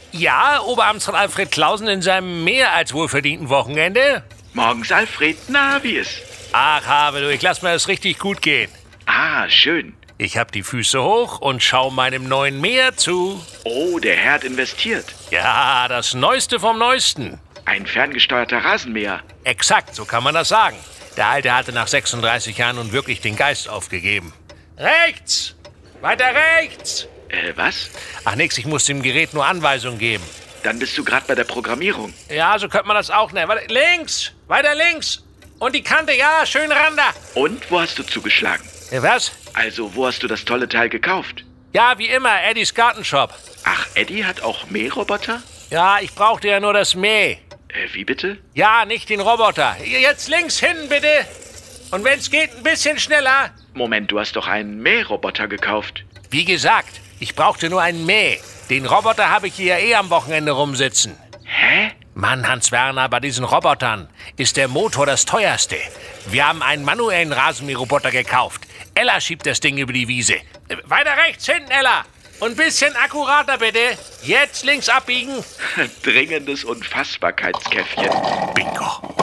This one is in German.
Ja, Oberamtsrat Alfred Clausen in seinem mehr als wohlverdienten Wochenende. Morgens, Alfred. Na, wie ist? Ach, Habe, du, ich lass mir das richtig gut gehen. Ah, schön. Ich hab die Füße hoch und schau meinem neuen Meer zu. Oh, der Herr hat investiert. Ja, das Neueste vom Neuesten. Ein ferngesteuerter Rasenmäher. Exakt, so kann man das sagen. Der Alte hatte nach 36 Jahren nun wirklich den Geist aufgegeben. Rechts! Weiter rechts! Was? Ach nix, ich muss dem Gerät nur Anweisungen geben. Dann bist du gerade bei der Programmierung. Ja, so könnte man das auch nennen. Warte, links! Weiter links! Und die Kante, ja, schön ran da! Und wo hast du zugeschlagen? Was? Also, wo hast du das tolle Teil gekauft? Ja, wie immer, Eddies Gartenshop. Ach, Eddie hat auch Mähroboter? Ja, ich brauchte ja nur das Mäh. Wie bitte? Ja, nicht den Roboter. Jetzt links hin, bitte. Und wenn's geht, ein bisschen schneller. Moment, du hast doch einen Mähroboter gekauft. Wie gesagt, ich brauchte nur ein Mäh. Den Roboter habe ich hier ja eh am Wochenende rumsitzen. Hä? Mann, Hans-Werner, bei diesen Robotern ist der Motor das teuerste. Wir haben einen manuellen Rasenmäherroboter gekauft. Ella schiebt das Ding über die Wiese. Weiter rechts hinten, Ella. Und ein bisschen akkurater, bitte. Jetzt links abbiegen. Dringendes Unfassbarkeitskäffchen. Bingo.